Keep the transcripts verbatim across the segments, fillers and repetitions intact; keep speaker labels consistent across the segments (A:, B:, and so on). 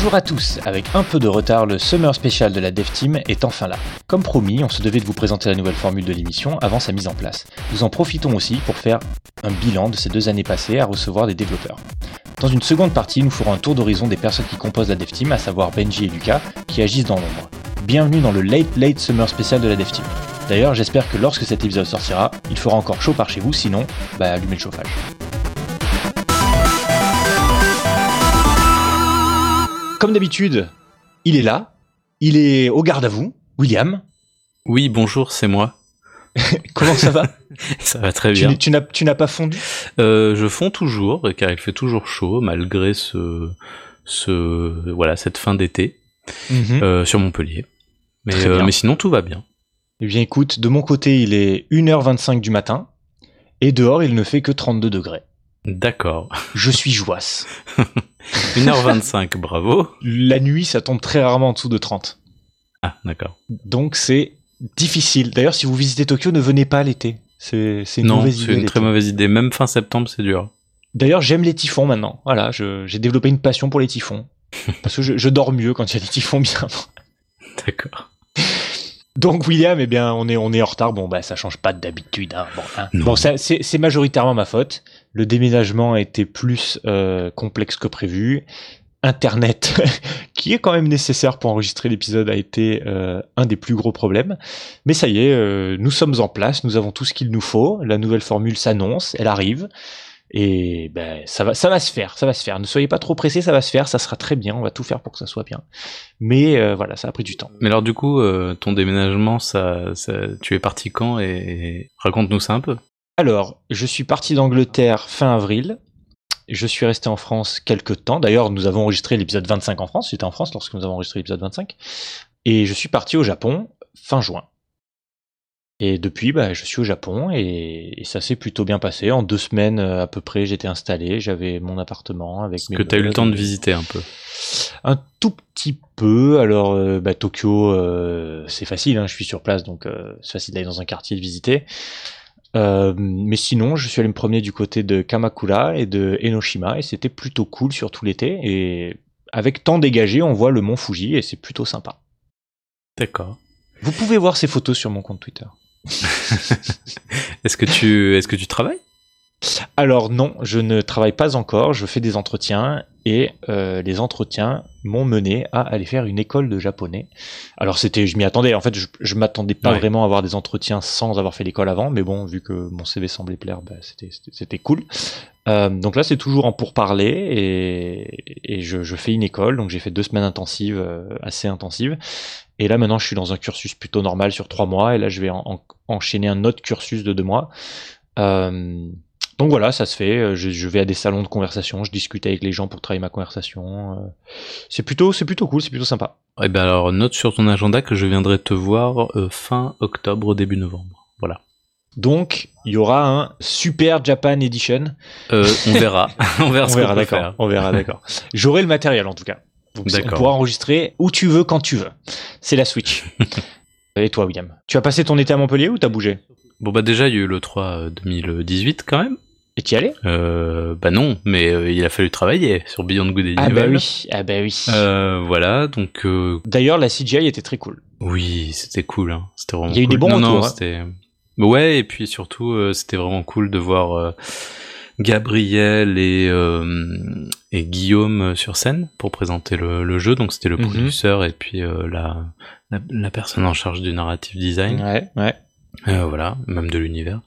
A: Bonjour à tous, avec un peu de retard, le Summer Special de la Dev Team est enfin là. Comme promis, on se devait de vous présenter la nouvelle formule de l'émission avant sa mise en place. Nous en profitons aussi pour faire un bilan de ces deux années passées à recevoir des développeurs. Dans une seconde partie, nous ferons un tour d'horizon des personnes qui composent la Dev Team, à savoir Benji et Lucas, qui agissent dans l'ombre. Bienvenue dans le Late Late Summer Special de la Dev Team. D'ailleurs, j'espère que lorsque cet épisode sortira, il fera encore chaud par chez vous, sinon, bah allumez le chauffage. Comme d'habitude, il est là, il est au garde à vous, William.
B: Oui, bonjour, c'est moi.
A: Comment ça va?
B: Ça va très bien.
A: Tu, tu, n'as, tu n'as pas fondu?
B: euh, Je fonds toujours, car il fait toujours chaud, malgré ce, ce, voilà, cette fin d'été, mm-hmm. euh, sur Montpellier. Mais, euh, mais sinon, tout va bien.
A: Eh bien, écoute, de mon côté, il est une heure vingt-cinq du matin, et dehors, il ne fait que trente-deux degrés.
B: D'accord.
A: Je suis joasse.
B: une heure vingt-cinq, bravo.
A: La nuit, ça tombe très rarement en dessous de trente.
B: Ah, d'accord.
A: Donc, c'est difficile. D'ailleurs, si vous visitez Tokyo, ne venez pas l'été. C'est, c'est une
B: non,
A: mauvaise idée.
B: Non, c'est une
A: l'été.
B: très mauvaise idée. Même fin septembre, c'est dur.
A: D'ailleurs, j'aime les typhons maintenant. Voilà, je, j'ai développé une passion pour les typhons. Parce que je, je dors mieux quand il y a des typhons bien.
B: D'accord.
A: Donc William, eh bien, on est on est en retard. Bon, bah ça change pas d'habitude. Hein. Bon, hein. bon ça, c'est, c'est majoritairement ma faute. Le déménagement a été plus euh, complexe que prévu. Internet, qui est quand même nécessaire pour enregistrer l'épisode, a été euh, un des plus gros problèmes. Mais ça y est, euh, nous sommes en place. Nous avons tout ce qu'il nous faut. La nouvelle formule s'annonce. Elle arrive. Et ben ça va, ça va se faire, ça va se faire. Ne soyez pas trop pressés, ça va se faire, ça sera très bien. On va tout faire pour que ça soit bien. Mais euh, voilà, ça a pris du temps.
B: Mais alors du coup, euh, ton déménagement, ça, ça, tu es parti quand et, et raconte-nous ça un peu.
A: Alors, je suis parti d'Angleterre fin avril. Je suis resté en France quelques temps. D'ailleurs, nous avons enregistré l'épisode vingt-cinq en France. J'étais en France lorsque nous avons enregistré l'épisode vingt-cinq. Et je suis parti au Japon fin juin. Et depuis, bah, je suis au Japon et, et ça s'est plutôt bien passé. En deux semaines à peu près, j'étais installé, j'avais mon appartement avec
B: Est-ce
A: mes...
B: que tu as eu le temps de visiter un peu?
A: Un tout petit peu. Alors, euh, bah, Tokyo, euh, c'est facile, hein, je suis sur place, donc euh, c'est facile d'aller dans un quartier et de visiter. Euh, mais sinon, je suis allé me promener du côté de Kamakura et de Enoshima et c'était plutôt cool, surtout l'été. Et avec temps dégagé, on voit le mont Fuji et c'est plutôt sympa.
B: D'accord.
A: Vous pouvez voir ces photos sur mon compte Twitter.
B: est-ce que tu est-ce que tu travailles?
A: Alors non, je ne travaille pas encore, je fais des entretiens et euh, les entretiens m'ont mené à aller faire une école de japonais. Alors c'était, je m'y attendais, en fait je, je m'attendais pas ouais. vraiment à avoir des entretiens sans avoir fait l'école avant, mais bon, vu que mon C V semblait plaire, bah, c'était, c'était, c'était cool. Euh, donc là c'est toujours en pourparler et, et je, je fais une école, donc j'ai fait deux semaines intensives, euh, assez intensives. Et là, maintenant, je suis dans un cursus plutôt normal sur trois mois. Et là, je vais en, en, enchaîner un autre cursus de deux mois. Euh, donc voilà, ça se fait. Je, je vais à des salons de conversation. Je discute avec les gens pour travailler ma conversation. Euh, c'est plutôt, c'est plutôt cool, c'est plutôt sympa.
B: Eh ben alors, note sur ton agenda que je viendrai te voir euh, fin octobre, début novembre. Voilà.
A: Donc, il y aura un Super Japan Edition.
B: Euh, on verra. on verra
A: on
B: ce
A: verra,
B: qu'on peut
A: d'accord.
B: faire.
A: On verra, d'accord. J'aurai le matériel, en tout cas. Donc
B: D'accord.
A: On pourra enregistrer où tu veux, quand tu veux. C'est la Switch. Et toi, William? Tu as passé ton été à Montpellier ou t'as bougé?
B: Bon bah déjà, il y a eu le trois deux mille dix-huit quand même.
A: Et t'y allais?
B: euh, Bah non, mais euh, il a fallu travailler sur Beyond Good and Evil.
A: Ah bah oui, ah bah oui.
B: Euh, voilà, donc... Euh...
A: D'ailleurs, la C G I était très cool.
B: Oui, c'était cool, hein. C'était vraiment cool.
A: Il y a eu
B: cool.
A: des bons
B: non,
A: retours.
B: Non,
A: hein.
B: c'était... Ouais, et puis surtout, euh, c'était vraiment cool de voir... Euh... Gabriel et, euh, et Guillaume sur scène pour présenter le, le jeu, donc c'était le mm-hmm. producteur et puis euh, la, la, la personne en charge du narrative design.
A: Ouais, ouais.
B: Euh, voilà, même de l'univers.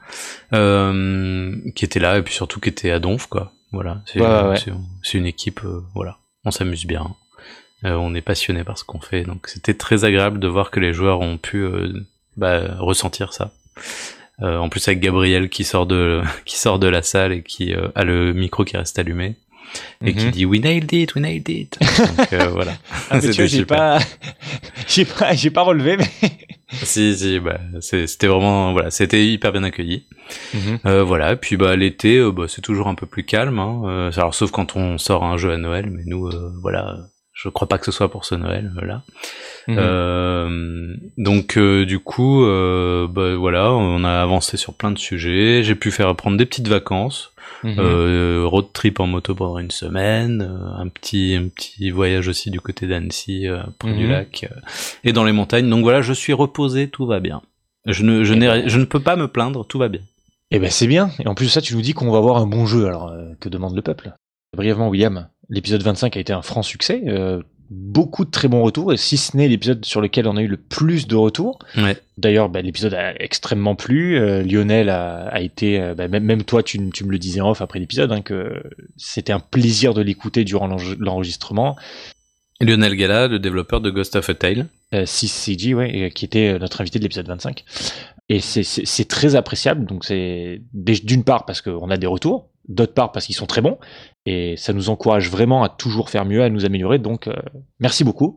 B: Euh, qui était là et puis surtout qui était à Donf, quoi. Voilà, c'est,
A: ouais, ouais.
B: c'est, c'est une équipe, euh, voilà, on s'amuse bien. Euh, on est passionné par ce qu'on fait, donc c'était très agréable de voir que les joueurs ont pu euh, bah, ressentir ça. Euh, en plus avec Gabriel qui sort de qui sort de la salle et qui euh, a le micro qui reste allumé et mm-hmm. qui dit we nailed it, we nailed it. Donc euh, voilà.
A: Ah, mais tu vois, j'ai pas j'ai pas j'ai pas relevé mais
B: si si bah c'est, c'était vraiment voilà, c'était hyper bien accueilli.
A: Mm-hmm.
B: Euh, voilà, et puis bah l'été euh, bah c'est toujours un peu plus calme hein. Euh, alors sauf quand on sort un jeu à Noël, mais nous euh, voilà, Je crois pas que ce soit pour ce Noël, là.
A: Mhm.
B: Euh, donc euh, du coup, euh, bah, voilà, on a avancé sur plein de sujets. J'ai pu faire prendre des petites vacances,
A: Mhm.
B: euh, road trip en moto pendant une semaine, euh, un petit un petit voyage aussi du côté d'Annecy, euh, près
A: Mhm.
B: du lac, euh, et dans les montagnes. Donc voilà, je suis reposé, tout va bien. Je ne je
A: Eh
B: n'ai
A: ben-
B: je ne peux pas me plaindre, tout va bien.
A: Eh ben c'est bien. Et en plus de ça, tu nous dis qu'on va avoir un bon jeu. Alors, euh, que demande le peuple? Brièvement, William, l'épisode vingt-cinq a été un franc succès. Euh, beaucoup de très bons retours, et si ce n'est l'épisode sur lequel on a eu le plus de retours.
B: Ouais.
A: D'ailleurs, bah, l'épisode a extrêmement plu. Euh, Lionel a, a été, euh, bah, même, même toi, tu, tu me le disais en off après l'épisode, hein, que c'était un plaisir de l'écouter durant l'enre- l'enregistrement.
B: Lionel Gala, le développeur de Ghost of a Tale.
A: Euh, six C G, ouais, et, qui était notre invité de l'épisode vingt-cinq. Et c'est, c'est, c'est très appréciable. Donc c'est d'une part parce qu'on a des retours, d'autre part parce qu'ils sont très bons, et ça nous encourage vraiment à toujours faire mieux, à nous améliorer. Donc euh, merci beaucoup.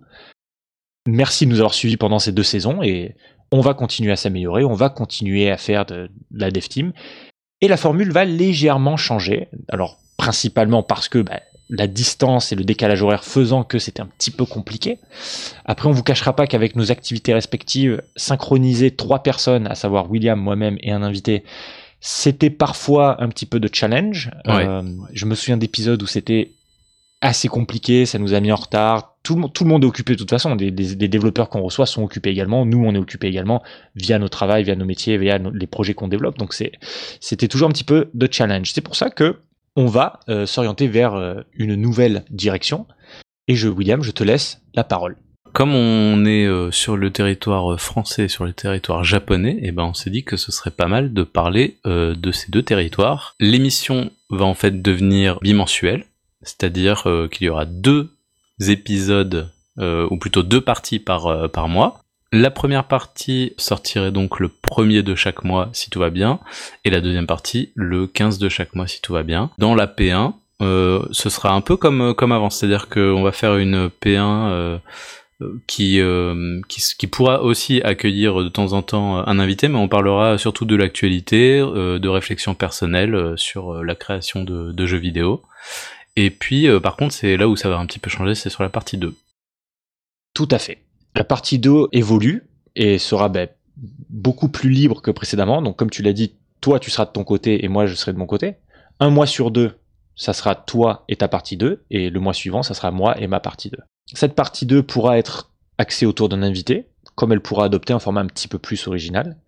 A: Merci de nous avoir suivis pendant ces deux saisons, et on va continuer à s'améliorer, on va continuer à faire de, de la dev team. Et la formule va légèrement changer. Alors principalement parce que bah, la distance et le décalage horaire faisant que c'était un petit peu compliqué. Après, on vous cachera pas qu'avec nos activités respectives, synchroniser trois personnes, à savoir William, moi-même et un invité, c'était parfois un petit peu de challenge.
B: Ouais.
A: Euh, je me souviens d'épisodes où c'était assez compliqué, ça nous a mis en retard. Tout le monde, tout le monde est occupé de toute façon. Des, des, des développeurs qu'on reçoit sont occupés également. Nous, on est occupés également via nos travails, via nos métiers, via nos, les projets qu'on développe. Donc, c'est, c'était toujours un petit peu de challenge. C'est pour ça que on va euh, s'orienter vers euh, une nouvelle direction. Et je, William, je te laisse la parole.
B: Comme on est euh, sur le territoire français, sur le territoire japonais, et ben on s'est dit que ce serait pas mal de parler euh, de ces deux territoires. L'émission va en fait devenir bimensuelle, c'est-à-dire euh, qu'il y aura deux épisodes, euh, ou plutôt deux parties par, euh, par mois. La première partie sortirait donc le premier de chaque mois si tout va bien, et la deuxième partie le quinze de chaque mois si tout va bien. Dans la P un, euh, ce sera un peu comme, comme avant, c'est-à-dire qu'on va faire une P un euh, qui, euh, qui, qui pourra aussi accueillir de temps en temps un invité, mais on parlera surtout de l'actualité, euh, de réflexion personnelle euh, sur la création de, de jeux vidéo. Et puis, euh, par contre, c'est là où ça va un petit peu changer, c'est sur la partie deux.
A: Tout à fait. La partie deux évolue et sera ben, beaucoup plus libre que précédemment. Donc, comme tu l'as dit, toi, tu seras de ton côté et moi, je serai de mon côté. Un mois sur deux, ça sera toi et ta partie deux. Et le mois suivant, ça sera moi et ma partie deux. Cette partie deux pourra être axée autour d'un invité, comme elle pourra adopter un format un petit peu plus original.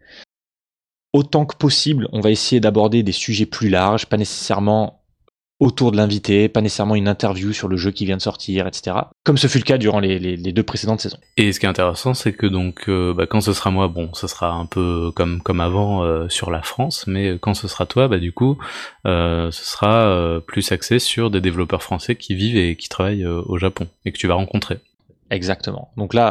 A: Autant que possible, on va essayer d'aborder des sujets plus larges, pas nécessairement autour de l'invité, pas nécessairement une interview sur le jeu qui vient de sortir, et cetera. Comme ce fut le cas durant les, les, les deux précédentes saisons.
B: Et ce qui est intéressant, c'est que donc, euh, bah, quand ce sera moi, bon, ce sera un peu comme comme avant euh, sur la France, mais quand ce sera toi, bah du coup, euh, ce sera euh, plus axé sur des développeurs français qui vivent et qui travaillent euh, au Japon et que tu vas rencontrer.
A: Exactement. Donc là,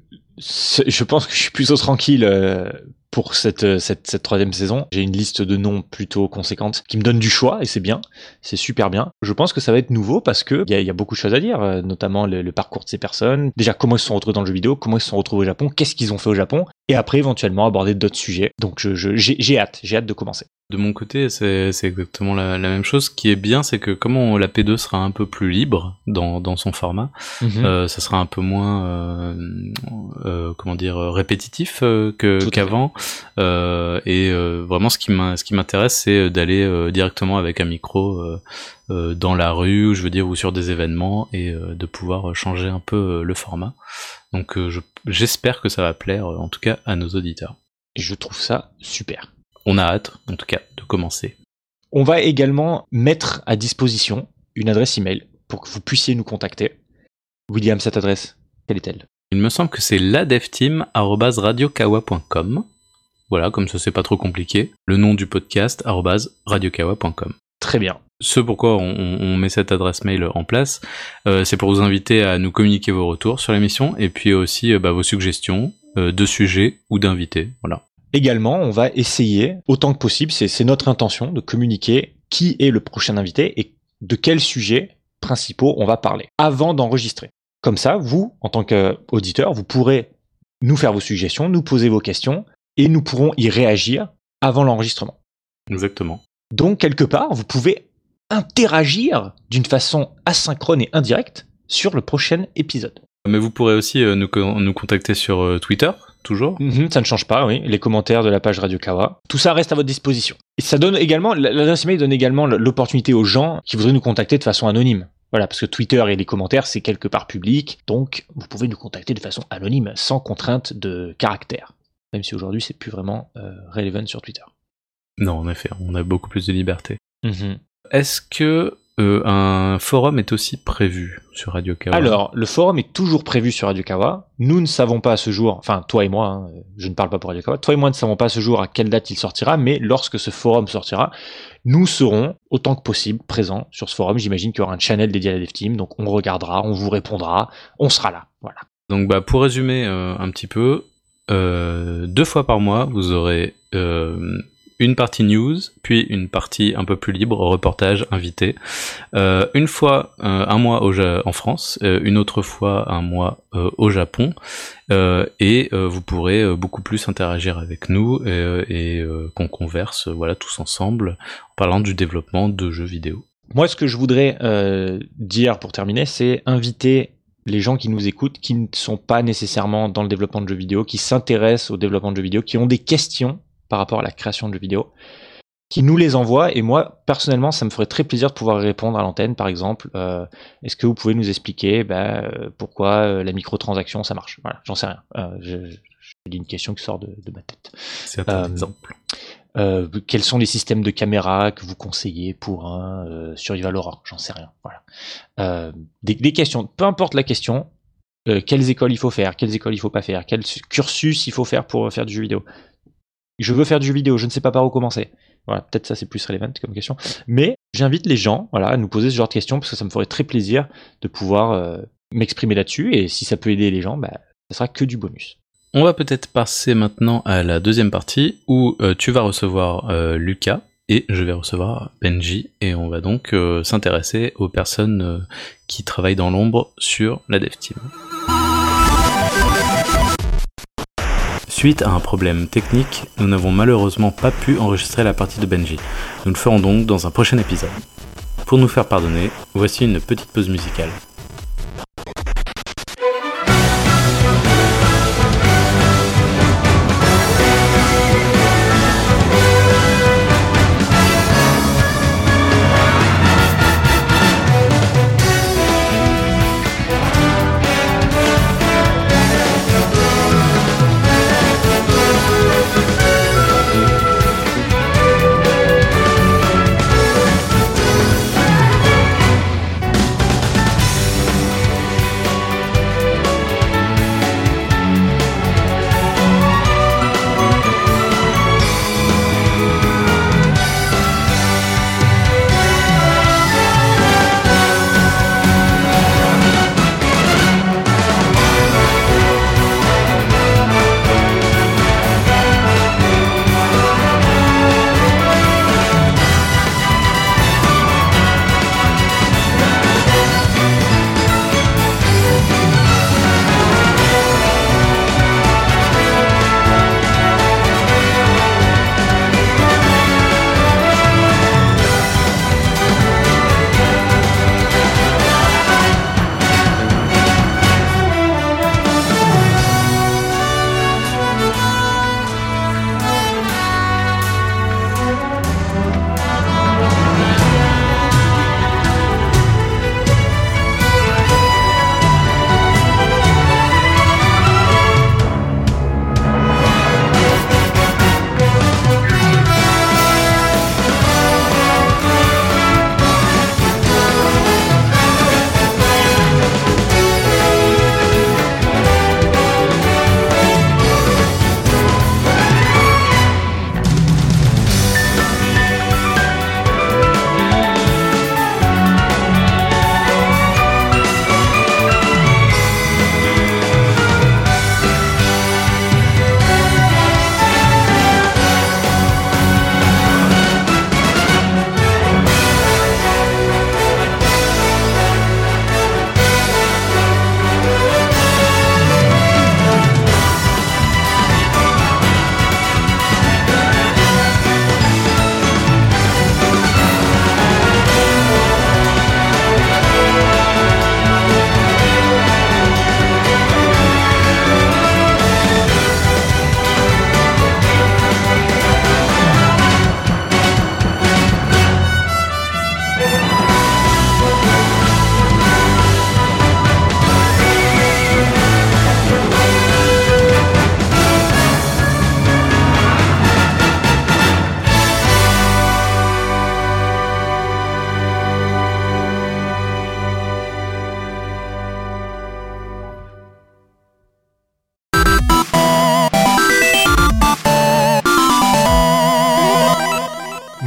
A: je pense que je suis plutôt tranquille euh, pour cette, cette, cette troisième saison. J'ai une liste de noms plutôt conséquente qui me donne du choix et c'est bien, c'est super bien. Je pense que ça va être nouveau parce que il y, y a beaucoup de choses à dire, euh, notamment le, le parcours de ces personnes. Déjà, comment ils se sont retrouvés dans le jeu vidéo, comment ils se sont retrouvés au Japon, qu'est-ce qu'ils ont fait au Japon, et après éventuellement aborder d'autres sujets. Donc je, je, j'ai, j'ai hâte, j'ai hâte de commencer.
B: De mon côté, c'est, c'est exactement la, la même chose. Ce qui est bien, c'est que comme on, la P deux sera un peu plus libre dans, dans son format, mm-hmm. euh, ça sera un peu moins, euh, euh, comment dire, répétitif euh, que, qu'avant. Euh, et euh, vraiment, ce qui, ce qui m'intéresse, c'est d'aller euh, directement avec un micro euh, euh, dans la rue, je veux dire, ou sur des événements, et euh, de pouvoir changer un peu euh, le format. Donc, euh, je, j'espère que ça va plaire, en tout cas, à nos auditeurs.
A: Et je trouve ça super.
B: On a hâte, en tout cas, de commencer.
A: On va également mettre à disposition une adresse email pour que vous puissiez nous contacter. William, cette adresse, quelle est-elle ?
B: Il me semble que c'est ladevteam arobase radiokawa point com. Voilà, comme ça c'est pas trop compliqué. Le nom du podcast, arobase radiokawa point com.
A: Très bien.
B: Ce pourquoi on, on met cette adresse mail en place, euh, c'est pour vous inviter à nous communiquer vos retours sur l'émission et puis aussi euh, bah, vos suggestions euh, de sujets ou d'invités. Voilà.
A: Également, on va essayer, autant que possible, c'est, c'est notre intention, de communiquer qui est le prochain invité et de quels sujets principaux on va parler, avant d'enregistrer. Comme ça, vous, en tant qu'auditeur, vous pourrez nous faire vos suggestions, nous poser vos questions, et nous pourrons y réagir avant l'enregistrement.
B: Exactement.
A: Donc, quelque part, vous pouvez interagir d'une façon asynchrone et indirecte sur le prochain épisode.
B: Mais vous pourrez aussi euh, nous, nous contacter sur euh, Twitter, toujours.
A: Mm-hmm, ça ne change pas, oui. Les commentaires de la page Radio Kawa. Tout ça reste à votre disposition. Et ça donne également, l'adresse email donne également l'opportunité aux gens qui voudraient nous contacter de façon anonyme. Voilà, parce que Twitter et les commentaires, c'est quelque part public, donc vous pouvez nous contacter de façon anonyme, sans contrainte de caractère. Même si aujourd'hui, c'est plus vraiment euh, relevant sur Twitter.
B: Non, en effet, on a beaucoup plus de liberté.
A: Mm-hmm.
B: Est-ce que euh, un forum est aussi prévu sur Radio Kawa ?
A: Alors, le forum est toujours prévu sur Radio Kawa. Nous ne savons pas à ce jour, enfin toi et moi, hein, je ne parle pas pour Radio Kawa, toi et moi ne savons pas à ce jour à quelle date il sortira, mais lorsque ce forum sortira, nous serons autant que possible présents sur ce forum. J'imagine qu'il y aura un channel dédié à la Dev Team, donc on regardera, on vous répondra, on sera là. Voilà.
B: Donc bah pour résumer euh, un petit peu, euh, deux fois par mois vous aurez euh, une partie news, puis une partie un peu plus libre, reportage, invité. Euh, une fois euh, un mois au ja- en France, euh, une autre fois un mois euh, au Japon, euh, et euh, vous pourrez euh, beaucoup plus interagir avec nous et, et euh, qu'on converse, euh, voilà, tous ensemble en parlant du développement de jeux vidéo.
A: Moi, ce que je voudrais euh, dire pour terminer, c'est inviter les gens qui nous écoutent, qui ne sont pas nécessairement dans le développement de jeux vidéo, qui s'intéressent au développement de jeux vidéo, qui ont des questions par rapport à la création de jeux vidéo, qui nous les envoient, et moi, personnellement, ça me ferait très plaisir de pouvoir répondre à l'antenne, par exemple, euh, est-ce que vous pouvez nous expliquer bah, euh, pourquoi euh, la microtransaction, ça marche ? Voilà, j'en sais rien. Euh, je, je, je dis une question qui sort de, de ma tête.
B: C'est un euh, exemple.
A: Euh, quels sont les systèmes de caméra que vous conseillez pour un euh, Survival Horror ? J'en sais rien. Voilà. Euh, des, des questions, peu importe la question, euh, quelles écoles il faut faire, quelles écoles il faut pas faire, quel cursus il faut faire pour faire du jeu vidéo. Je veux faire du jeu vidéo, je ne sais pas par où commencer. Voilà, peut-être ça c'est plus relevant comme question. Mais j'invite les gens voilà, à nous poser ce genre de questions parce que ça me ferait très plaisir de pouvoir euh, m'exprimer là-dessus. Et si ça peut aider les gens, bah, ça sera que du bonus.
B: On va peut-être passer maintenant à la deuxième partie où euh, tu vas recevoir euh, Lucas et je vais recevoir Benji. Et on va donc euh, s'intéresser aux personnes euh, qui travaillent dans l'ombre sur la Dev Team. Suite à un problème technique, nous n'avons malheureusement pas pu enregistrer la partie de Benji. Nous le ferons donc dans un prochain épisode. Pour nous faire pardonner, voici une petite pause musicale.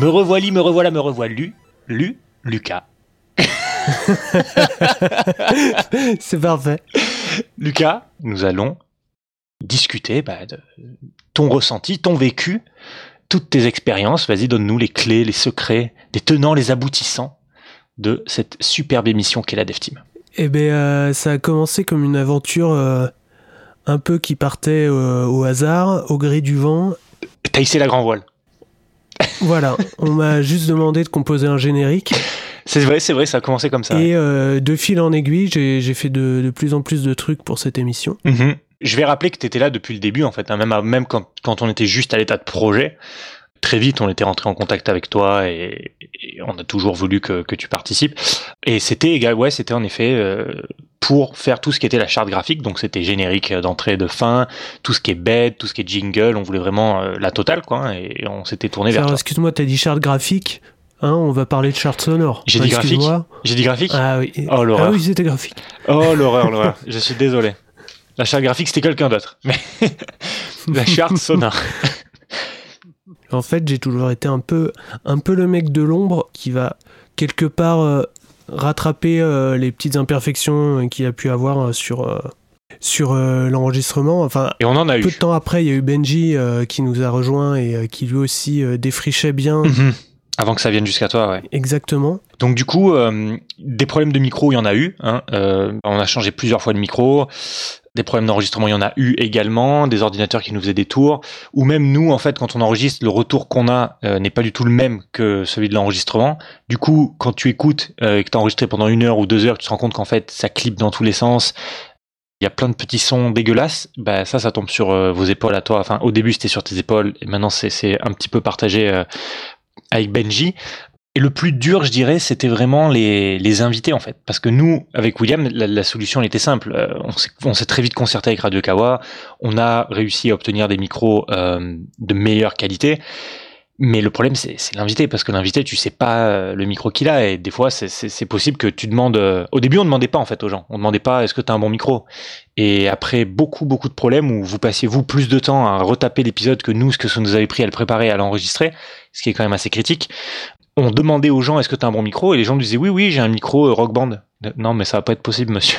A: Me revoilà, me revoilà, me revoilà, Lu, Lu, Lucas.
C: C'est parfait.
A: Lucas, nous allons discuter bah, de ton ressenti, ton vécu, toutes tes expériences. Vas-y, donne-nous les clés, les secrets, les tenants, les aboutissants de cette superbe émission qu'est la DevTeam.
C: Eh bien, euh, ça a commencé comme une aventure euh, un peu qui partait euh, au hasard, au gré du vent.
A: T'as hissé la grand voile.
C: Voilà, on m'a juste demandé de composer un générique.
A: C'est vrai, c'est vrai, ça a commencé comme ça.
C: Et euh, de fil en aiguille, j'ai, j'ai fait de, de plus en plus de trucs pour cette émission.
A: Mm-hmm. Je vais rappeler que tu étais là depuis le début, en fait, hein, même, même quand, quand on était juste à l'état de projet. Très vite, on était rentré en contact avec toi et, et on a toujours voulu que, que tu participes. Et c'était, ouais, c'était en effet euh, pour faire tout ce qui était la charte graphique. Donc c'était générique d'entrée, de fin, tout ce qui est bed, tout ce qui est jingle. On voulait vraiment euh, la totale, quoi. Et on s'était tourné vers
C: Alors,
A: toi.
C: Excuse-moi, t'as dit charte graphique. Hein, on va parler de charte sonore.
A: J'ai
C: ah,
A: dit graphique. J'ai dit graphique.
C: Ah oui.
A: Oh l'horreur.
C: Ah oui, c'était graphique.
A: Oh l'horreur, l'horreur. Je suis désolé. La charte graphique, c'était quelqu'un d'autre. Mais la charte sonore.
C: En fait, j'ai toujours été un peu, un peu le mec de l'ombre qui va quelque part euh, rattraper euh, les petites imperfections qu'il a pu avoir euh, sur, euh, sur euh, l'enregistrement. Enfin,
A: et on en a
C: peu
A: eu.
C: Peu de temps après, il y a eu Benji euh, qui nous a rejoint et euh, qui lui aussi euh, défrichait bien.
A: Mm-hmm. Avant que ça vienne jusqu'à toi, ouais.
C: Exactement.
A: Donc du coup, euh, des problèmes de micro, il y en a eu. Hein. Euh, on a changé plusieurs fois de micro. Des problèmes d'enregistrement, il y en a eu également. Des ordinateurs qui nous faisaient des tours. Ou même nous, en fait, quand on enregistre, le retour qu'on a euh, n'est pas du tout le même que celui de l'enregistrement. Du coup, quand tu écoutes euh, et que tu as enregistré pendant une heure ou deux heures, tu te rends compte qu'en fait, ça clip dans tous les sens. Il y a plein de petits sons dégueulasses. Bah, ça, ça tombe sur euh, vos épaules à toi. Enfin, au début, c'était sur tes épaules. Et maintenant, c'est, c'est un petit peu partagé euh, avec Benji. Et le plus dur, je dirais, c'était vraiment les, les invités, en fait. Parce que nous, avec William, la, la solution, elle était simple. Euh, on, s'est, on s'est très vite concerté avec Radio Kawa. On a réussi à obtenir des micros euh, de meilleure qualité. Mais le problème, c'est, c'est l'invité. Parce que l'invité, tu sais pas le micro qu'il a. Et des fois, c'est, c'est, c'est possible que tu demandes... Euh, au début, on demandait pas, en fait, aux gens. On demandait pas, est-ce que t'as un bon micro ? Et après beaucoup, beaucoup de problèmes où vous passiez, vous, plus de temps à retaper l'épisode que nous, ce que ça nous avait pris à le préparer et à l'enregistrer, ce qui est quand même assez critique. On demandait aux gens, est-ce que tu as un bon micro ? Et les gens nous disaient, oui, oui, j'ai un micro euh, Rock Band. Non, mais ça va pas être possible, monsieur.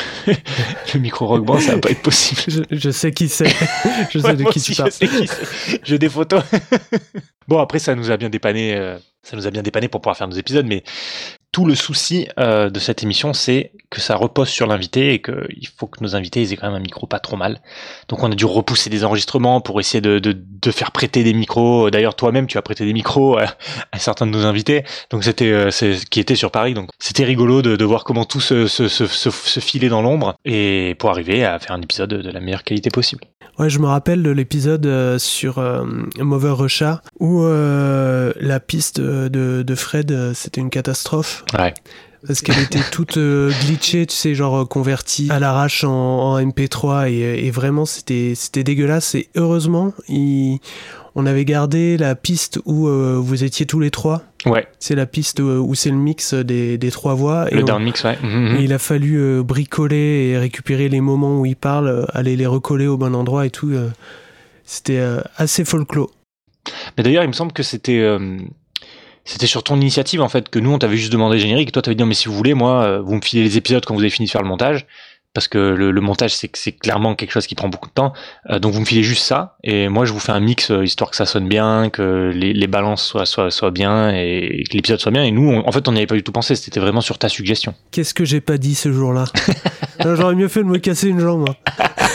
A: Le micro Rock Band, ça va pas être possible.
C: Je, je sais qui c'est. Je sais
A: ouais,
C: de qui tu parles.
A: Je sais qui c'est. J'ai des photos. Bon, après, ça nous a bien dépanné, euh, ça nous a bien dépanné pour pouvoir faire nos épisodes, mais tout le souci euh, de cette émission, c'est que ça repose sur l'invité et qu'il faut que nos invités ils aient quand même un micro pas trop mal. Donc on a dû repousser des enregistrements pour essayer de, de, de faire prêter des micros. D'ailleurs, toi-même, tu as prêté des micros à, à certains de nos invités. Donc c'était euh, c'est, qui étaient sur Paris. Donc c'était rigolo de, de voir comment tout se, se, se, se, se filait dans l'ombre et pour arriver à faire un épisode de la meilleure qualité possible.
C: Ouais, je me rappelle de l'épisode euh, sur euh, Mover Russia où euh, la piste de, de Fred, euh, c'était une catastrophe.
A: Ouais.
C: Parce qu'elle était toute euh, glitchée, tu sais, genre convertie à l'arrache en, en M P trois et, et vraiment c'était, c'était dégueulasse. Et heureusement, il, on avait gardé la piste où euh, vous étiez tous les trois.
A: Ouais.
C: C'est la piste où, où c'est le mix des, des trois voix.
A: Le
C: et
A: down
C: on,
A: mix, ouais. Mm-hmm.
C: Et il a fallu euh, bricoler et récupérer les moments où il parle, euh, aller les recoller au bon endroit et tout. Euh, c'était euh, assez folklore.
A: Mais d'ailleurs, il me semble que c'était... Euh... C'était sur ton initiative, en fait, que nous, on t'avait juste demandé le générique, et toi, t'avais dit, non, mais si vous voulez, moi, vous me filez les épisodes quand vous avez fini de faire le montage, parce que le, le montage, c'est, c'est clairement quelque chose qui prend beaucoup de temps, euh, donc vous me filez juste ça, et moi, je vous fais un mix, euh, histoire que ça sonne bien, que les, les balances soient, soient, soient bien, et que l'épisode soit bien, et nous, on, en fait, on n'y avait pas du tout pensé, c'était vraiment sur ta suggestion.
C: Qu'est-ce que j'ai pas dit ce jour-là ? J'aurais mieux fait de me casser une jambe, moi.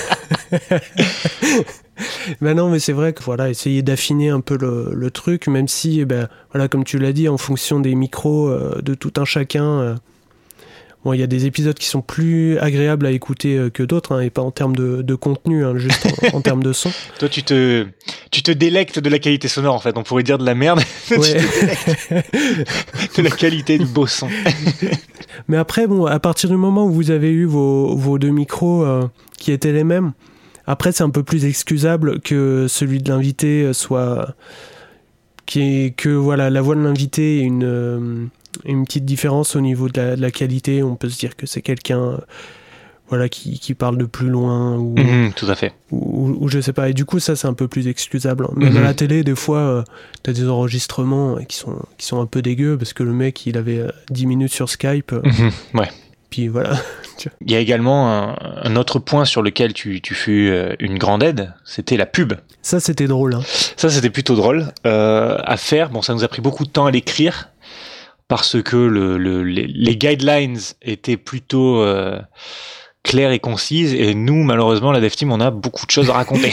C: Ben non, mais c'est vrai que voilà, essayer d'affiner un peu le, le truc, même si, ben voilà, comme tu l'as dit, en fonction des micros euh, de tout un chacun, euh, bon, il y a des épisodes qui sont plus agréables à écouter euh, que d'autres, hein, et pas en termes de, de contenu, hein, juste en, en termes de son.
A: Toi, tu te, tu te délectes de la qualité sonore, en fait. On pourrait dire de la merde.
C: Ouais.
A: Tu te délectes de la qualité du beau son.
C: Mais après, bon, à partir du moment où vous avez eu vos, vos deux micros euh, qui étaient les mêmes, après, c'est un peu plus excusable que celui de l'invité soit... Qui est, que voilà, la voix de l'invité ait une, une petite différence au niveau de la, de la qualité. On peut se dire que c'est quelqu'un voilà, qui, qui parlent de plus loin ou,
A: mmh, tout à fait.
C: Ou, ou je sais pas. Et du coup, ça, c'est un peu plus excusable. Même mmh. à la télé, des fois, euh, t'as des enregistrements qui sont, qui sont un peu dégueux parce que le mec, il avait euh, dix minutes sur Skype. Euh,
A: mmh, ouais.
C: Puis voilà.
A: Il y a également un, un autre point sur lequel tu, tu fus euh, une grande aide, c'était la pub.
C: Ça, c'était drôle. Hein.
A: Ça, c'était plutôt drôle euh, à faire. Bon, ça nous a pris beaucoup de temps à l'écrire parce que le, le, les, les guidelines étaient plutôt euh, claires et concises. Et nous, malheureusement, la Dev Team, on a beaucoup de choses à raconter.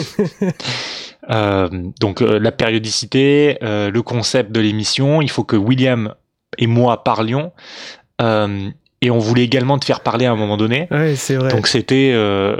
A: euh, donc, euh, la périodicité, euh, le concept de l'émission, il faut que William et moi parlions. Euh, Et on voulait également te faire parler à un moment donné.
C: Ouais, c'est vrai.
A: Donc c'était euh,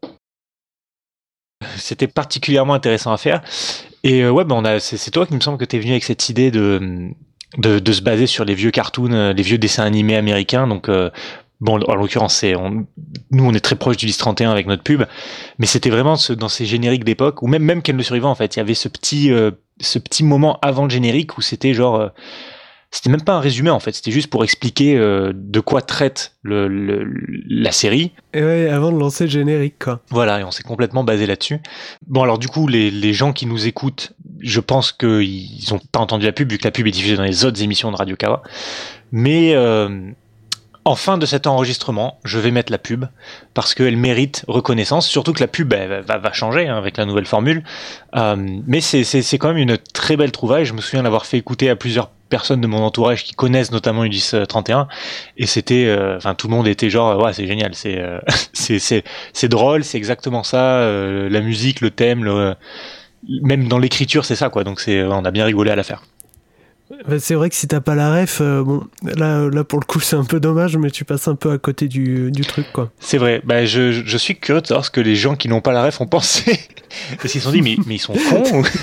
A: c'était particulièrement intéressant à faire. Et euh, ouais, ben on a c'est, c'est toi qui me semble que t'es venu avec cette idée de de, de se baser sur les vieux cartoons, les vieux dessins animés américains. Donc euh, bon, en l'occurrence, c'est on, nous on est très proche du dix trente et un avec notre pub, mais c'était vraiment ce, dans ces génériques d'époque ou même même Ken le Survivant en fait, il y avait ce petit euh, ce petit moment avant le générique où c'était genre euh, c'était même pas un résumé en fait, c'était juste pour expliquer euh, de quoi traite le, le, la série.
C: Et ouais, avant de lancer le générique quoi.
A: Voilà, et on s'est complètement basé là-dessus. Bon alors du coup, les, les gens qui nous écoutent, je pense qu'ils ont pas entendu la pub vu que la pub est diffusée dans les autres émissions de Radio Kawa. Mais euh, en fin de cet enregistrement, je vais mettre la pub parce qu'elle mérite reconnaissance, surtout que la pub elle, va, va changer hein, avec la nouvelle formule. Euh, mais c'est, c'est, c'est quand même une très belle trouvaille. Je me souviens l'avoir fait écouter à plusieurs personnes de mon entourage qui connaissent notamment U dix trente et un et c'était enfin euh, tout le monde était genre ouais c'est génial, c'est euh, c'est c'est c'est drôle, c'est exactement ça, euh, la musique, le thème, le, même dans l'écriture c'est ça quoi, donc c'est on a bien rigolé à la faire.
C: Bah, c'est vrai que si t'as pas la ref, euh, bon là là pour le coup c'est un peu dommage, mais tu passes un peu à côté du du truc quoi.
A: C'est vrai, bah je je suis curieux de savoir ce que les gens qui n'ont pas la ref ont pensé, parce qu'ils se sont dit mais mais ils sont cons. Ou...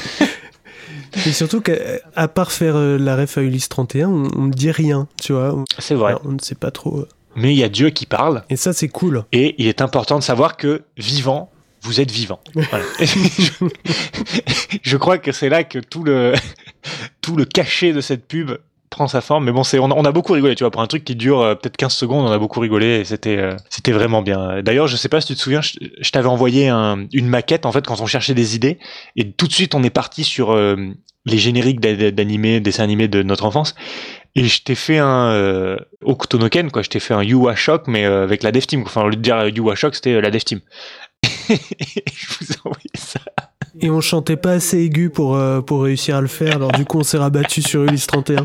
C: Et surtout qu'à part faire euh, la ref à Ulysse trente et un, on ne dit rien, tu vois.
A: C'est vrai.
C: Alors, on ne sait pas trop.
A: Mais il y a Dieu qui parle.
C: Et ça, c'est cool.
A: Et il est important de savoir que vivant, vous êtes vivant. Voilà. je, je crois que c'est là que tout le tout le cachet de cette pub prend sa forme. Mais bon, c'est on a, on a beaucoup rigolé, tu vois, pour un truc qui dure euh, peut-être quinze secondes, on a beaucoup rigolé et c'était euh, c'était vraiment bien. D'ailleurs, je sais pas si tu te souviens, je, je t'avais envoyé un, une maquette en fait quand on cherchait des idées et tout de suite on est parti sur euh, les génériques d'animés, dessins animés de notre enfance. Et je t'ai fait un euh, Okutonoken, quoi. Je t'ai fait un Yuwa Shock, mais euh, avec la Dev Team. Enfin, au lieu de dire Yuwa Shock, c'était euh, la Dev Team. Je vous ai envoyé ça.
C: Et on chantait pas assez aigu pour, euh, pour réussir à le faire, alors du coup on s'est rabattu sur Ulysse trente et un.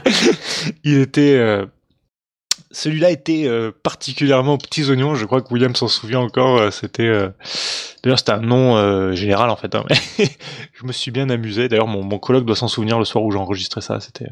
A: Il était... Euh... Celui-là était euh, particulièrement aux petits oignons, je crois que William s'en souvient encore, euh, c'était... Euh... D'ailleurs c'était un nom euh, général en fait, hein. Je me suis bien amusé, d'ailleurs mon, mon coloc doit s'en souvenir le soir où j'ai enregistré ça, c'était...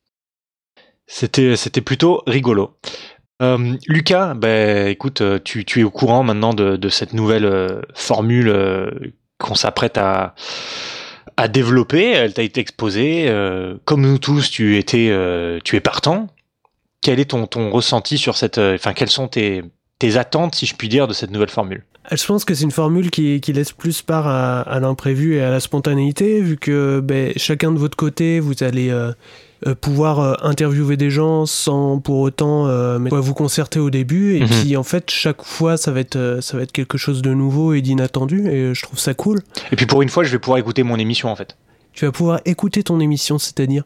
A: C'était, c'était plutôt rigolo. Euh, Lucas, bah, écoute, tu, tu es au courant maintenant de, de cette nouvelle euh, formule euh, qu'on s'apprête à, à développer. Elle t'a été exposée. Euh, comme nous tous, tu étais, euh, tu es partant. Quel est ton, ton ressenti sur cette, enfin, euh, quelles sont tes, tes attentes, si je puis dire, de cette nouvelle formule?
C: Je pense que c'est une formule qui, qui laisse plus part à, à l'imprévu et à la spontanéité, vu que ben, chacun de votre côté, vous allez euh, euh, pouvoir euh, interviewer des gens sans pour autant euh, vous concerter au début. Et mm-hmm. puis en fait, chaque fois, ça va être, euh, ça va être quelque chose de nouveau et d'inattendu. Et je trouve ça cool.
A: Et puis pour une fois, je vais pouvoir écouter mon émission, en fait.
C: Tu vas pouvoir écouter ton émission, c'est-à-dire?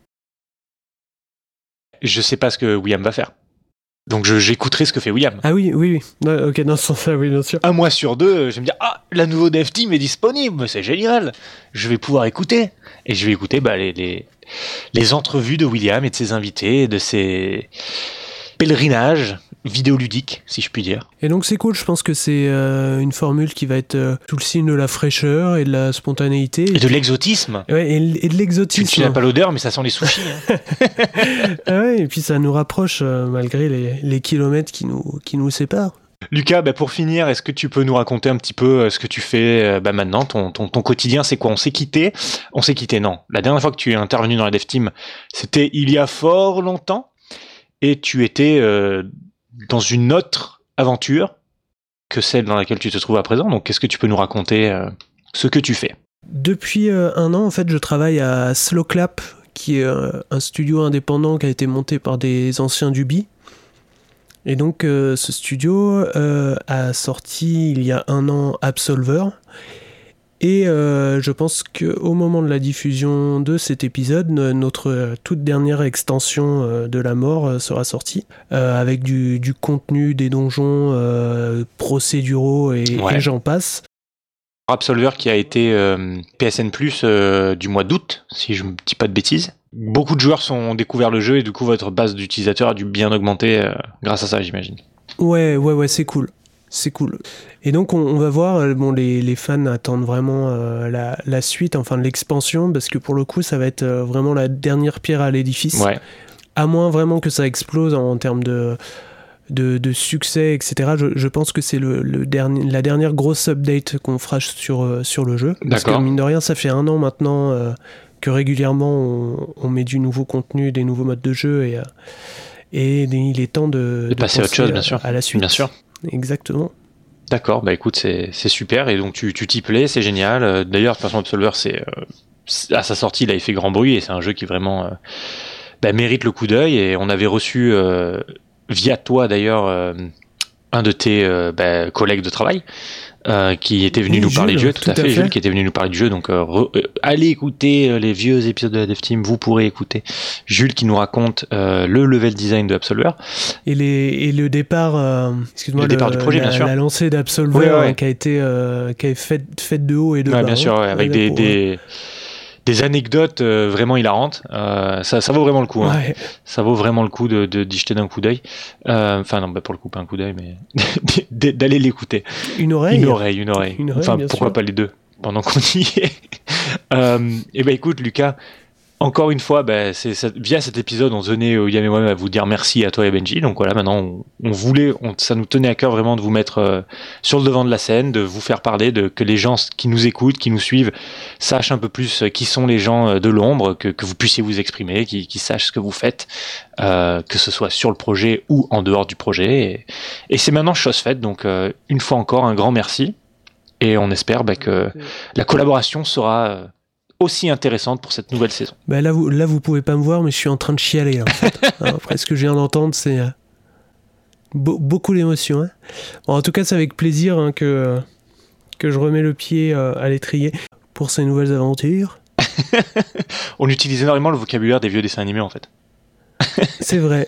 A: Je sais pas ce que William va faire. Donc je, j'écouterai ce que fait William.
C: Ah oui, oui, oui. Non, ok, dans ce sens-là, oui, bien sûr.
A: Un mois sur deux, je vais me dire, ah, la nouvelle Dev Team est disponible, c'est génial. Je vais pouvoir écouter. Et je vais écouter bah, les, les, les entrevues de William et de ses invités, de ses pèlerinages vidéoludiques, si je puis dire.
C: Et donc c'est cool, je pense que c'est euh, une formule qui va être euh, tout le signe de la fraîcheur et de la spontanéité. Et,
A: et de l'exotisme.
C: Ouais, et, et de l'exotisme.
A: Tu, tu n'as pas l'odeur, mais ça sent les sushis. Hein.
C: Ah ouais, et puis ça nous rapproche euh, malgré les, les kilomètres qui nous, qui nous séparent.
A: Lucas, bah pour finir, est-ce que tu peux nous raconter un petit peu ce que tu fais bah maintenant, ton, ton, ton quotidien, c'est quoi? On s'est quitté On s'est quitté, non. La dernière fois que tu es intervenu dans la Dev Team, c'était il y a fort longtemps, et tu étais euh, dans une autre aventure que celle dans laquelle tu te trouves à présent. Donc, qu'est-ce que tu peux nous raconter euh, ce que tu fais?
C: Depuis euh, un an, en fait, je travaille à Slowclap, qui est euh, un studio indépendant qui a été monté par des anciens d'Ubi. Et donc euh, ce studio euh, a sorti il y a un an Absolver. Et euh, je pense qu'au moment de la diffusion de cet épisode, notre toute dernière extension euh, de la mort euh, sera sortie, euh, avec du, du contenu, des donjons euh, procéduraux et, ouais. et j'en passe.
A: Absolver qui a été euh, P S N plus euh, du mois d'août, si je ne dis pas de bêtises. Beaucoup de joueurs ont découvert le jeu et du coup votre base d'utilisateurs a dû bien augmenter euh, grâce à ça, j'imagine.
C: Ouais, ouais, ouais, c'est cool. C'est cool. Et donc on, on va voir, bon, les, les fans attendent vraiment euh, la, la suite, enfin l'expansion, parce que pour le coup ça va être euh, vraiment la dernière pierre à l'édifice.
A: Ouais.
C: À moins vraiment que ça explose en, en termes de, de, de succès, et cetera. Je, je pense que c'est le, le dernier, la dernière grosse update qu'on fera sur, euh, sur le jeu. Parce
A: D'accord.
C: que mine de rien, ça fait un an maintenant euh, que régulièrement on, on met du nouveau contenu, des nouveaux modes de jeu, et, euh, et il est temps de,
A: de,
C: de
A: passer à autre chose, bien sûr.
C: À la suite.
A: Bien sûr.
C: Exactement.
A: D'accord, bah écoute, c'est, c'est super, et donc tu, tu t'y plais, c'est génial. D'ailleurs, de toute façon, Absolver, c'est, euh, c'est, à sa sortie, il avait fait grand bruit, et c'est un jeu qui vraiment euh, bah, mérite le coup d'œil, et on avait reçu, euh, via toi d'ailleurs, euh, un de tes euh, bah, collègues de travail, euh, qui était venu
C: oui,
A: nous
C: Jules,
A: parler du jeu, tout, tout à fait,
C: fait,
A: Jules, qui était venu nous parler du jeu, donc euh, re, euh, allez écouter euh, les vieux épisodes de la Dev Team, vous pourrez écouter Jules qui nous raconte euh, le level design de Absolver.
C: Et, les, et le départ, euh, excuse-moi,
A: le départ
C: le,
A: du projet,
C: la,
A: bien sûr.
C: La lancée d'Absolver
A: ouais, ouais.
C: hein, qui a été euh, qui a fait, faite de haut et de
A: ouais,
C: bas.
A: Bien
C: hein,
A: sûr, ouais, avec des,
C: pour,
A: des, des anecdotes euh, vraiment hilarantes. Euh, ça, ça vaut vraiment le coup. Hein.
C: Ouais.
A: Ça vaut vraiment le coup de, de, d'y jeter d'un coup d'œil. Enfin, euh, non, bah, pour le coup, pas un coup d'œil, mais d'aller l'écouter.
C: Une oreille.
A: Une oreille, une oreille.
C: Une oreille
A: enfin,
C: bien
A: pourquoi
C: sûr.
A: pas les deux pendant qu'on y est. euh, et ben, écoute, Lucas. Encore une fois, bah, c'est, c'est, via cet épisode, on tenait, William et moi, à vous dire merci à toi et Benji. Donc voilà, maintenant, on, on voulait, on, ça nous tenait à cœur vraiment de vous mettre euh, sur le devant de la scène, de vous faire parler, de que les gens qui nous écoutent, qui nous suivent, sachent un peu plus qui sont les gens de l'ombre, que, que vous puissiez vous exprimer, qui, qui sachent ce que vous faites, euh, que ce soit sur le projet ou en dehors du projet. Et, et c'est maintenant chose faite. Donc euh, une fois encore, un grand merci. Et on espère bah, que la collaboration sera euh, aussi intéressante pour cette nouvelle saison.
C: Bah là, vous, là, vous pouvez pas me voir, mais je suis en train de chialer. Là, en fait. Alors, après, ce que je viens d'entendre, c'est euh, be- beaucoup d'émotions. Hein. Bon, en tout cas, c'est avec plaisir hein, que, que je remets le pied euh, à l'étrier pour ces nouvelles aventures.
A: On utilise énormément le vocabulaire des vieux dessins animés, en fait.
C: C'est vrai.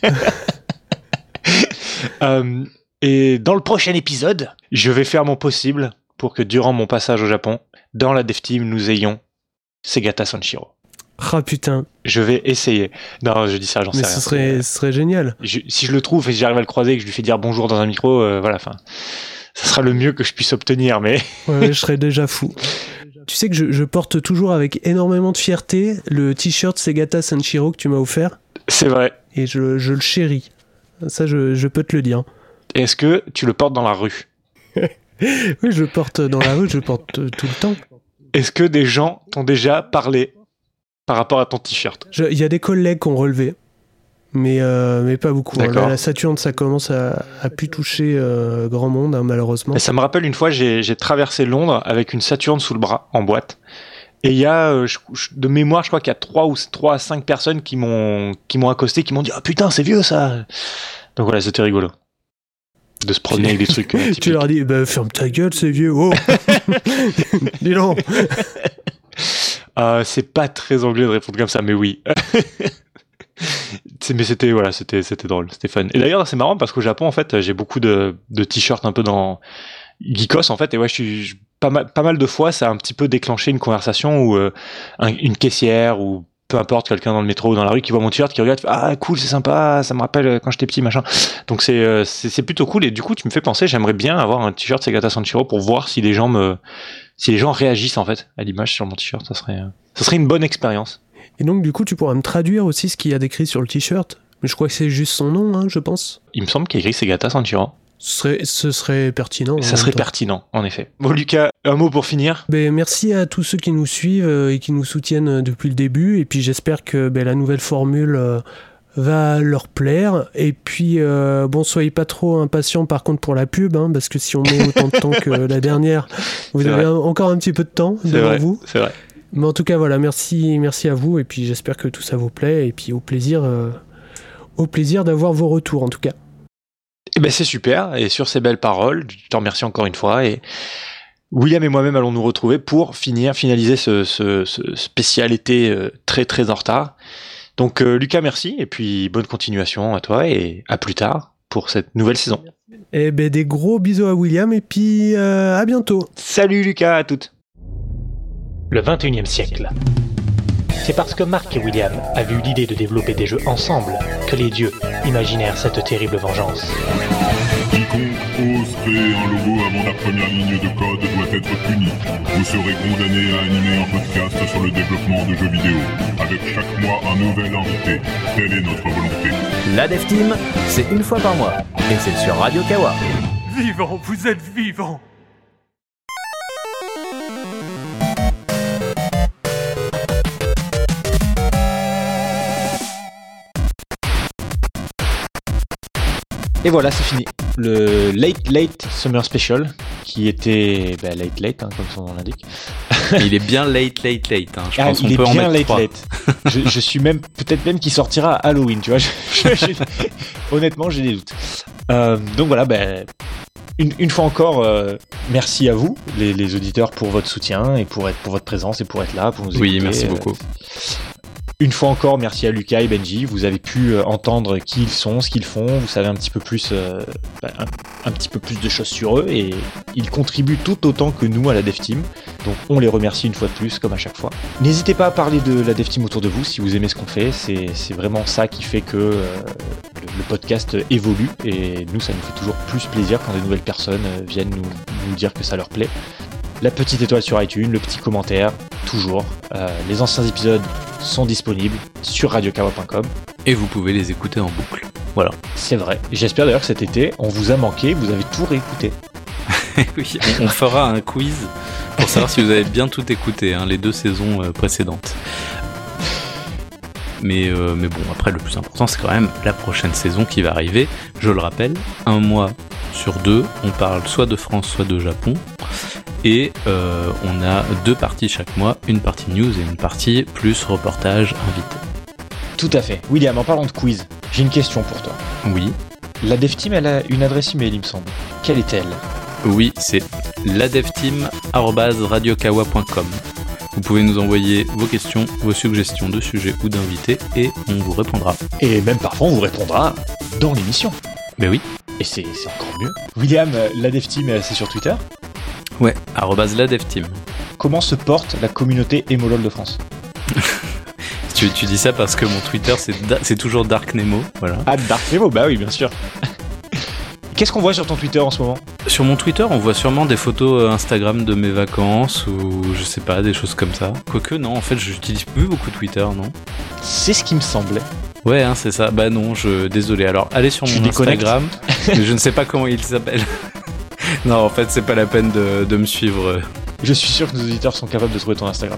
A: euh, et dans le prochain épisode, je vais faire mon possible pour que durant mon passage au Japon, dans la Dev Team, nous ayons Segata Sanshiro.
C: Ah putain.
A: Je vais essayer. Non, je dis ça, j'en
C: Mais
A: sais rien.
C: Mais ce serait, ce serait génial.
A: Je, si je le trouve et si j'arrive à le croiser et que je lui fais dire bonjour dans un micro, euh, voilà, enfin, ça sera le mieux que je puisse obtenir, mais...
C: ouais, je serais déjà fou. Tu sais que je, je porte toujours avec énormément de fierté le t-shirt Segata Sanshiro que tu m'as offert.
A: C'est vrai.
C: Et je, je le chéris. Ça, je, je peux te le dire.
A: Est-ce que tu le portes dans la rue ?
C: Oui, je le porte dans la rue, je le porte tout le temps.
A: Est-ce que des gens t'ont déjà parlé par rapport à ton t-shirt ?
C: Il y a des collègues qui ont relevé, mais, euh, mais pas beaucoup. Hein. La, la Saturne, ça commence à, à plus toucher euh, grand monde, hein, malheureusement.
A: Et ça me rappelle une fois, j'ai, j'ai traversé Londres avec une Saturne sous le bras, en boîte. Et il y a, euh, je, de mémoire, je crois qu'il y a trois ou trois à cinq personnes qui m'ont, qui m'ont accosté, qui m'ont dit « Ah oh, putain, c'est vieux ça !» Donc voilà, c'était rigolo. De se promener avec des trucs euh,
C: tu leur dis bah, ferme ta gueule, c'est vieux. Oh dis donc.
A: euh, c'est pas très anglais de répondre comme ça, mais oui. c'est, mais c'était voilà, c'était c'était drôle, c'était fun. Et d'ailleurs, c'est marrant parce qu'au Japon, en fait, j'ai beaucoup de de t-shirts un peu dans geekos en fait. Et ouais, je suis je, pas mal pas mal de fois, ça a un petit peu déclenché une conversation où euh, un, une caissière ou peu importe, quelqu'un dans le métro ou dans la rue qui voit mon t-shirt, qui regarde, fait, ah cool, c'est sympa, ça me rappelle quand j'étais petit, machin. Donc c'est, euh, c'est c'est plutôt cool. Et du coup, tu me fais penser, j'aimerais bien avoir un t-shirt Segata Sanshiro pour voir si les gens me, si les gens réagissent en fait à l'image sur mon t-shirt. Ça serait, euh, ça serait une bonne expérience.
C: Et donc du coup, tu pourras me traduire aussi ce qu'il y a décrit sur le t-shirt. Mais je crois que c'est juste son nom, hein, je pense.
A: Il me semble qu'il y a écrit Segata Sanshiro.
C: Ce serait, ce serait pertinent.
A: Ça serait pertinent, en effet. Bon, Lucas, un mot pour finir.
C: Ben, merci à tous ceux qui nous suivent et qui nous soutiennent depuis le début. Et puis j'espère que ben, la nouvelle formule euh, va leur plaire. Et puis, euh, bon, soyez pas trop impatients par contre pour la pub, hein, parce que si on met autant de temps que la dernière, vous c'est avez un, encore un petit peu de temps
A: c'est
C: devant
A: vrai,
C: vous.
A: C'est vrai.
C: Mais en tout cas, voilà, merci, merci à vous. Et puis j'espère que tout ça vous plaît. Et puis au plaisir, euh, au plaisir d'avoir vos retours en tout cas.
A: Et ben c'est super, et sur ces belles paroles, je te remercie encore une fois, et William et moi-même allons nous retrouver pour finir, finaliser ce, ce, ce spécial été euh, très très en retard. Donc euh, Lucas, merci, et puis bonne continuation à toi, et à plus tard pour cette nouvelle saison.
C: Et ben des gros bisous à William, et puis euh, à bientôt.
A: Salut Lucas, à toutes.
D: Le vingt et unième siècle. C'est parce que Marc et William avaient eu l'idée de développer des jeux ensemble que les dieux imaginèrent cette terrible vengeance.
E: Quiconque ose créer un logo avant la première ligne de code doit être puni. Vous serez condamné à animer un podcast sur le développement de jeux vidéo. Avec chaque mois un nouvel invité. Telle est notre volonté.
F: La Dev Team, c'est une fois par mois. Et c'est sur Radio Kawa.
G: Vivant, vous êtes vivant.
A: Et voilà, c'est fini. Le Late Late Summer Special, qui était bah, Late Late, hein, comme son nom l'indique.
B: Il est bien Late Late Late. Hein. Je
A: ah,
B: pense qu'on
A: il
B: peut
A: est
B: en
A: bien
B: mettre
A: Late
B: trois.
A: Late. je, je suis même peut-être même qu'il sortira à Halloween, tu vois. Je, je, je, honnêtement, j'ai des doutes. Euh, donc voilà, ben. Bah, Une, une fois encore, euh, merci à vous, les, les auditeurs, pour votre soutien et pour, être, pour votre présence et pour être là, pour nous écouter.
B: Oui, merci beaucoup.
A: Euh, une fois encore, merci à Lucas et Benji. Vous avez pu euh, entendre qui ils sont, ce qu'ils font. Vous savez un petit peu plus, euh, un, un petit peu plus de choses sur eux et ils contribuent tout autant que nous à la Dev Team. Donc on les remercie une fois de plus, comme à chaque fois. N'hésitez pas à parler de la Dev Team autour de vous si vous aimez ce qu'on fait. C'est, c'est vraiment ça qui fait que euh, le, le podcast évolue et nous, ça nous fait toujours plus plaisir quand de nouvelles personnes euh, viennent nous, nous dire que ça leur plaît. La petite étoile sur iTunes, le petit commentaire, toujours. Euh, les anciens épisodes sont disponibles sur radio kawa point com.
B: Et vous pouvez les écouter en boucle. Voilà.
A: C'est vrai. J'espère d'ailleurs que cet été, on vous a manqué, vous avez tout réécouté.
B: Oui, on fera un quiz pour savoir si vous avez bien tout écouté, hein, les deux saisons euh, précédentes. Mais, euh, mais bon, après, le plus important, c'est quand même la prochaine saison qui va arriver. Je le rappelle, un mois sur deux, on parle soit de France, soit de Japon. Et euh, on a deux parties chaque mois, une partie news et une partie plus reportage invité.
A: Tout à fait. William, en parlant de quiz, j'ai une question pour toi.
B: Oui.
A: La Dev Team, elle a une adresse email, il me semble. Quelle est-elle ?
B: Oui, c'est ladevteam arobase radio kawa point com. Vous pouvez nous envoyer vos questions, vos suggestions de sujets ou d'invités et on vous répondra.
A: Et même parfois, on vous répondra dans l'émission.
B: Ben oui.
A: Et c'est, c'est encore mieux. William, la Dev Team, c'est sur Twitter ?
B: Ouais, arobase ladevteam.
A: Comment se porte la communauté Émolol de France ?
B: tu, tu dis ça parce que mon Twitter, c'est, c'est toujours Dark Nemo, voilà.
A: Ah, Dark Nemo, bah oui, bien sûr. Qu'est-ce qu'on voit sur ton Twitter en ce moment ?
B: Sur mon Twitter, on voit sûrement des photos Instagram de mes vacances ou je sais pas, des choses comme ça. Quoique, non, en fait, j'utilise plus beaucoup Twitter, non ?
A: C'est ce qui me semblait.
B: Ouais, hein, c'est ça. Bah non, je désolé. Alors, allez sur
A: tu
B: mon
A: déconnectes.
B: Instagram, mais je ne sais pas comment il s'appelle. Non, en fait, c'est pas la peine de, de me suivre.
A: Je suis sûr que nos auditeurs sont capables de trouver ton Instagram.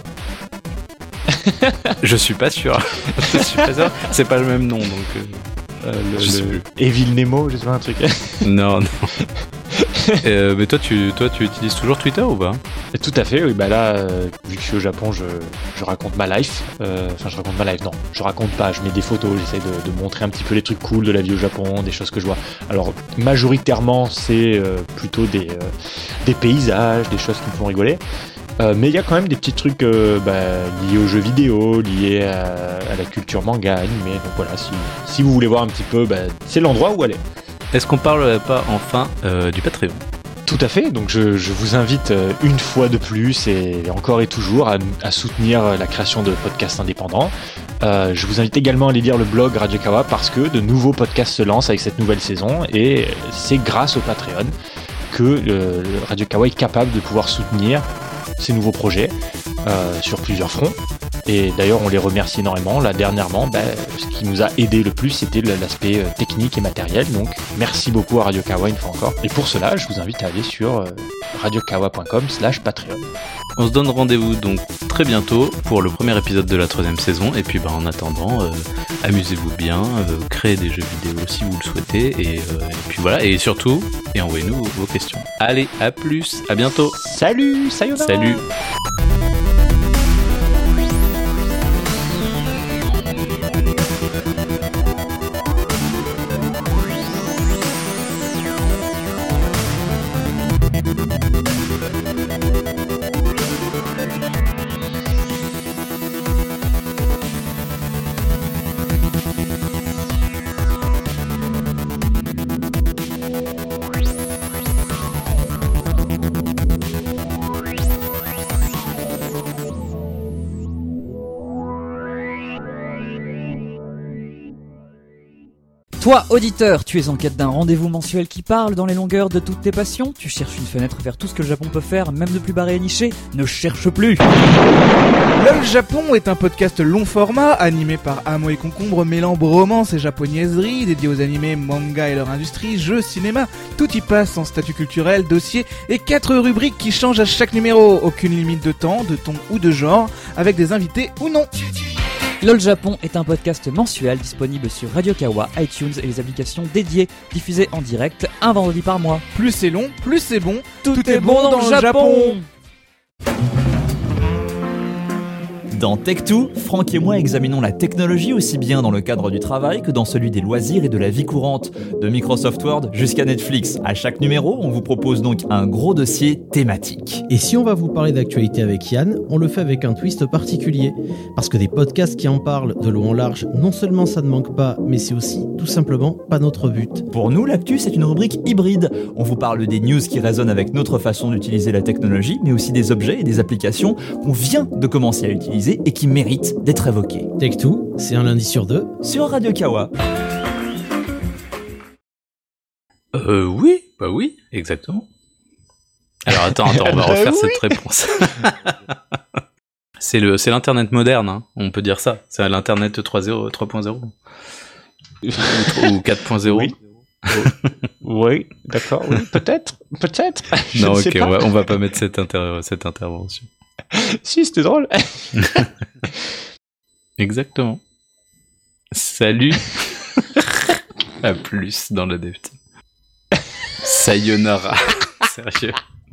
B: Je suis pas sûr. Je suis pas sûr. C'est pas le même nom, donc. Euh, le,
A: je sais
B: le...
A: plus. Evil Nemo, je sais pas, un truc.
B: Non, non. euh, mais toi tu, toi, tu utilises toujours Twitter ou pas ?
A: Tout à fait, oui. Bah là, euh, vu que je suis au Japon, je, je raconte ma life. Euh, enfin, je raconte ma life, non. Je raconte pas, je mets des photos, j'essaie de, de montrer un petit peu les trucs cool de la vie au Japon, des choses que je vois. Alors, majoritairement, c'est euh, plutôt des, euh, des paysages, des choses qui me font rigoler. Euh, mais il y a quand même des petits trucs euh, bah, liés aux jeux vidéo, liés à, à la culture manga, animé. Donc voilà, si, si vous voulez voir un petit peu, bah, c'est l'endroit où aller.
B: Est-ce qu'on parle pas enfin euh, du Patreon ?
A: Tout à fait, donc je, je vous invite euh, une fois de plus et encore et toujours à, à soutenir la création de podcasts indépendants. Euh, je vous invite également à aller lire le blog Radio Kawa parce que de nouveaux podcasts se lancent avec cette nouvelle saison et c'est grâce au Patreon que euh, Radio Kawa est capable de pouvoir soutenir ces nouveaux projets euh, sur plusieurs fronts. Et d'ailleurs, on les remercie énormément. Là, dernièrement, bah, ce qui nous a aidé le plus, c'était l'aspect euh, technique et matériel. Donc, merci beaucoup à Radio Kawa une fois encore. Et pour cela, je vous invite à aller sur euh, radio kawa point com slash patreon.
B: On se donne rendez-vous donc très bientôt pour le premier épisode de la troisième saison. Et puis, bah, en attendant, euh, amusez-vous bien, euh, créez des jeux vidéo si vous le souhaitez. Et, euh, et puis voilà. Et surtout, et envoyez-nous vos, vos questions. Allez, à plus, à bientôt.
A: Salut, sayonara.
B: Salut.
H: Toi, auditeur, tu es en quête d'un rendez-vous mensuel qui parle dans les longueurs de toutes tes passions. Tu cherches une fenêtre vers tout ce que le Japon peut faire, même de plus barré et niché. Ne cherche plus.
I: LOL Japon est un podcast long format animé par Amo et Concombre, mêlant bromance et japonaiserie, dédié aux animés, manga et leur industrie, jeux, cinéma. Tout y passe en statut culturel, dossier et quatre rubriques qui changent à chaque numéro. Aucune limite de temps, de ton ou de genre, avec des invités ou non.
H: LOL Japon est un podcast mensuel disponible sur Radio Kawa, iTunes et les applications dédiées, diffusé en direct un vendredi par mois.
I: Plus c'est long, plus c'est bon.
H: Tout, Tout est, est bon dans, dans le Japon.
F: Japon. Dans Tech deux, Franck et moi examinons la technologie aussi bien dans le cadre du travail que dans celui des loisirs et de la vie courante, de Microsoft Word jusqu'à Netflix. À chaque numéro, on vous propose donc un gros dossier thématique.
J: Et si on va vous parler d'actualité avec Yann, on le fait avec un twist particulier. Parce que des podcasts qui en parlent de long en large, non seulement ça ne manque pas, mais c'est aussi tout simplement pas notre but.
F: Pour nous, l'actu, c'est une rubrique hybride. On vous parle des news qui résonnent avec notre façon d'utiliser la technologie, mais aussi des objets et des applications qu'on vient de commencer à utiliser et qui méritent d'être évoqués.
J: Tech deux, c'est un lundi sur deux
F: sur Radio Kawa.
B: Euh, oui, bah oui, exactement. Alors attends, attends, on va refaire oui. cette réponse. c'est le, c'est l'internet moderne, hein. On peut dire ça. C'est l'internet trois point zéro ou quatre point zéro.
A: Oui. Oui, d'accord, oui, peut-être, peut-être.
B: Non, ok, on va, on va pas mettre cette, inter- cette intervention.
A: Si, c'était drôle.
B: Exactement. Salut. À plus dans le Dev Team. Sayonara. Sérieux.